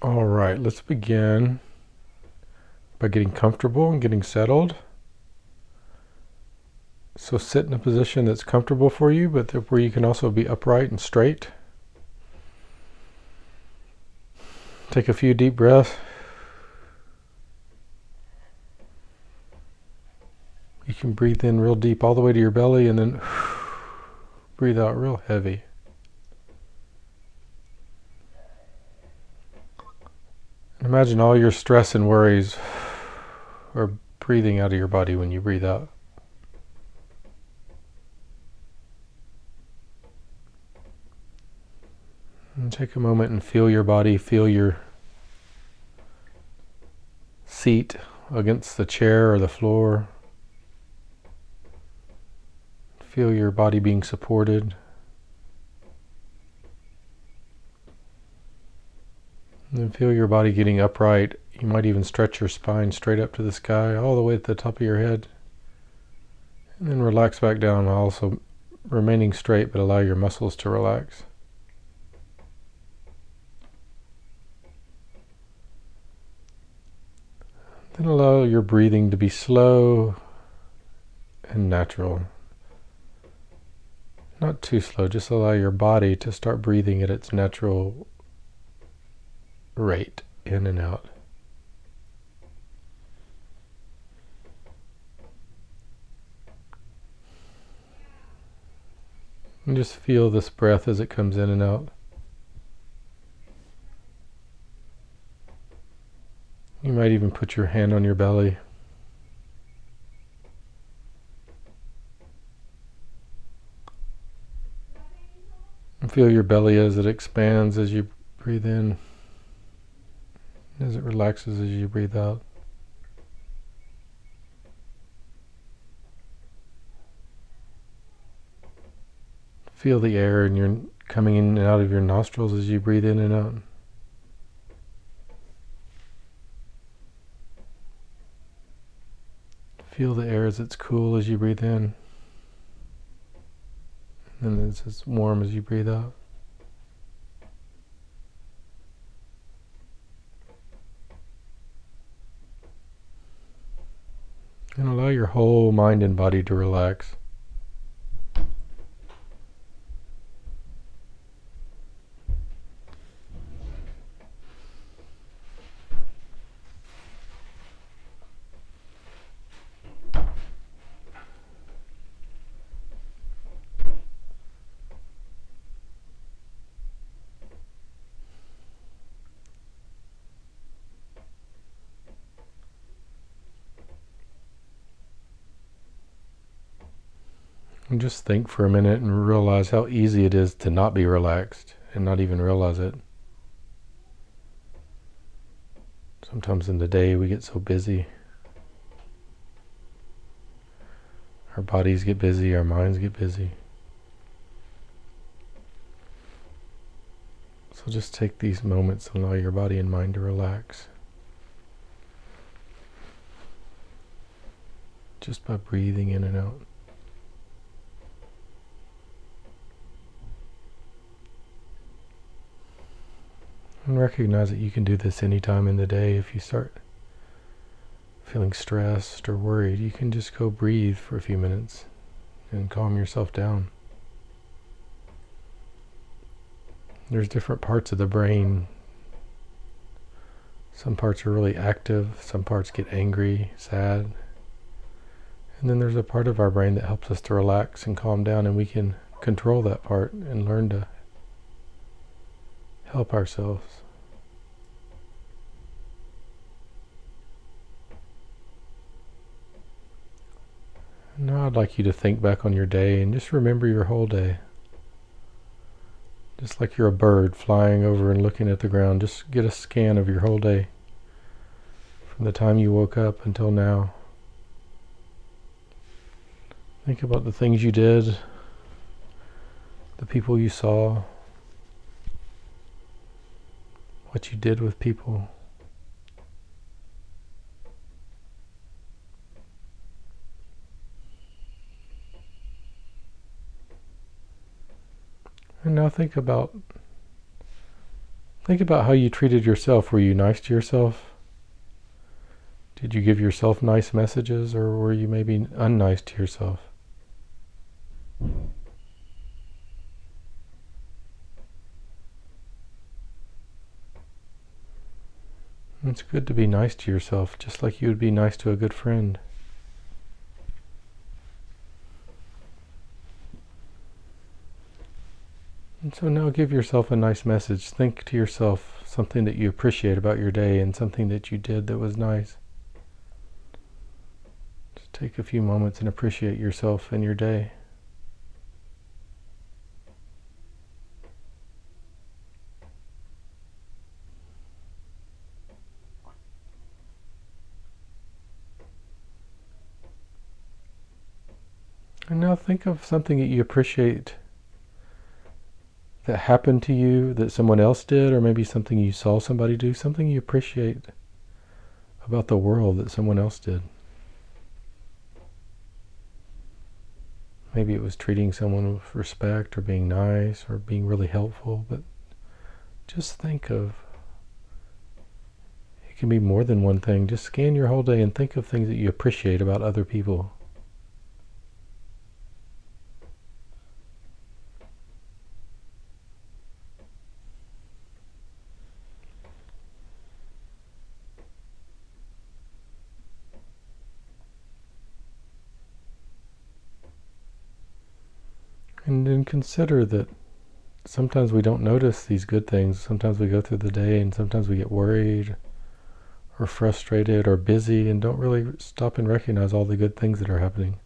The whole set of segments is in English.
All right, let's begin by getting comfortable and getting settled. So sit in a position that's comfortable for you, but where you can also be upright and straight. Take a few deep breaths. You can breathe in real deep all the way to your belly and then breathe out real heavy. And imagine all your stress and worries are breathing out of your body when you breathe out. And take a moment and feel your body, feel your seat against the chair or the floor. Feel your body being supported. And then feel your body getting upright. You might even stretch your spine straight up to the sky, all the way to the top of your head. And then relax back down, also remaining straight, but allow your muscles to relax. Then allow your breathing to be slow and natural. Not too slow, just allow your body to start breathing at its natural rate, in and out. And just feel this breath as it comes in and out. You might even put your hand on your belly. And feel your belly as it expands as you breathe in, as it relaxes as you breathe out. Feel the air and you're coming in and out of your nostrils as you breathe in and out. Feel the air as it's cool as you breathe in, and as it's warm as you breathe out. And allow your whole mind and body to relax. And just think for a minute and realize how easy it is to not be relaxed and not even realize it. Sometimes in the day we get so busy. Our bodies get busy, our minds get busy. So just take these moments and allow your body and mind to relax. Just by breathing in and out. And recognize that you can do this anytime in the day. If you start feeling stressed or worried, you can just go breathe for a few minutes and calm yourself down. There's different parts of the brain. Some parts are really active, some parts get angry, sad. And then there's a part of our brain that helps us to relax and calm down, and we can control that part and learn to help ourselves. Now I'd like you to think back on your day and just remember your whole day. Just like you're a bird flying over and looking at the ground, just get a scan of your whole day. From the time you woke up until now. Think about the things you did, the people you saw, what you did with people. And now think about Think about how you treated yourself. Were you nice to yourself? Did you give yourself nice messages, or were you maybe unnice to yourself? It's good to be nice to yourself, just like you would be nice to a good friend. And so now give yourself a nice message. Think to yourself something that you appreciate about your day and something that you did that was nice. Just take a few moments and appreciate yourself and your day. And now think of something that you appreciate that happened to you that someone else did, or maybe something you saw somebody do, something you appreciate about the world that someone else did. Maybe it was treating someone with respect or being nice or being really helpful, but just think of, it can be more than one thing. Just scan your whole day and think of things that you appreciate about other people. And then consider that sometimes we don't notice these good things. Sometimes we go through the day and sometimes we get worried or frustrated or busy and don't really stop and recognize all the good things that are happening.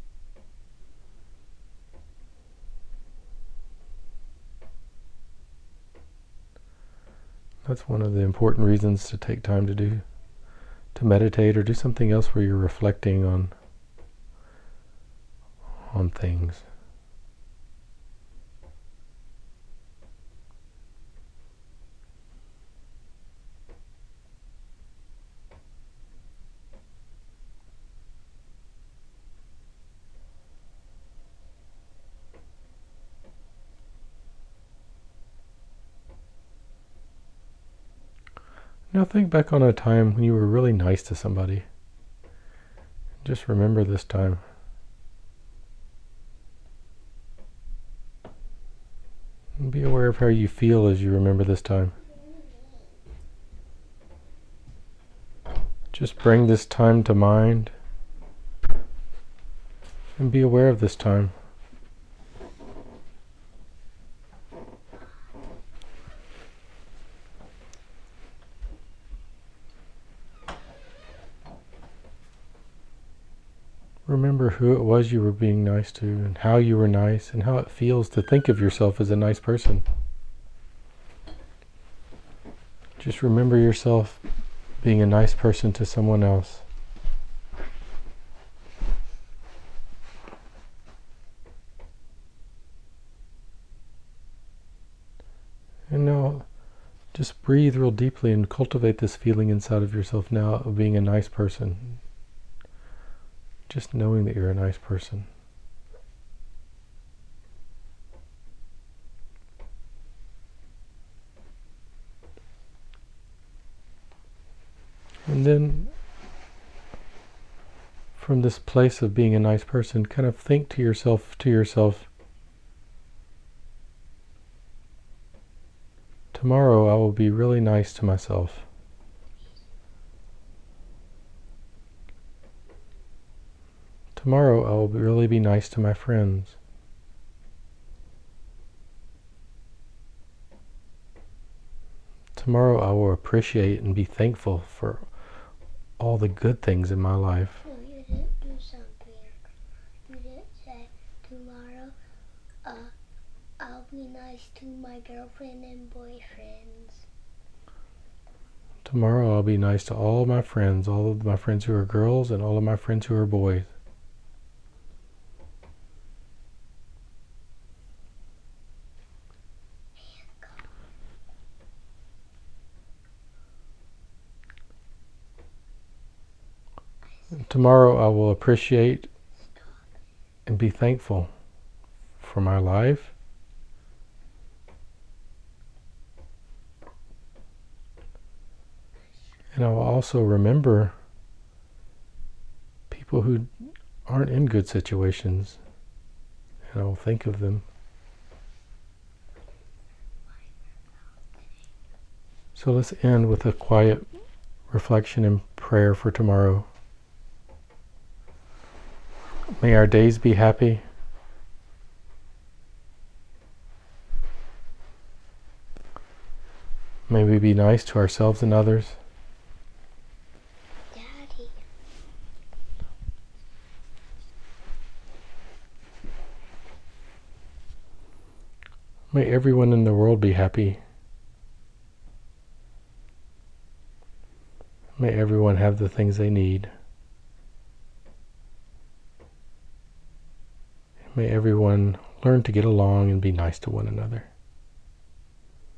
That's one of the important reasons to take time to meditate or do something else where you're reflecting on things. Now think back on a time when you were really nice to somebody. Just remember this time. And be aware of how you feel as you remember this time. Just bring this time to mind and be aware of this time. Remember who it was you were being nice to and how you were nice and how it feels to think of yourself as a nice person. Just remember yourself being a nice person to someone else. And now just breathe real deeply and cultivate this feeling inside of yourself now of being a nice person. Just knowing that you're a nice person. And then from this place of being a nice person, kind of think to yourself, tomorrow I will be really nice to myself. Tomorrow I will really be nice to my friends. Tomorrow I will appreciate and be thankful for all the good things in my life. No, you didn't do something. You didn't say, tomorrow I'll be nice to my girlfriend and boyfriends. Tomorrow I'll be nice to all my friends, all of my friends who are girls and all of my friends who are boys. Tomorrow I will appreciate and be thankful for my life, And I'll also remember people who aren't in good situations, and I'll think of them. So let's end with a quiet reflection and prayer for tomorrow. May our days be happy. May we be nice to ourselves and others. Daddy. May everyone in the world be happy. May everyone have the things they need. May everyone learn to get along and be nice to one another.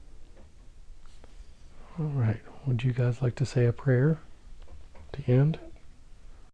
All right. Would you guys like to say a prayer to end?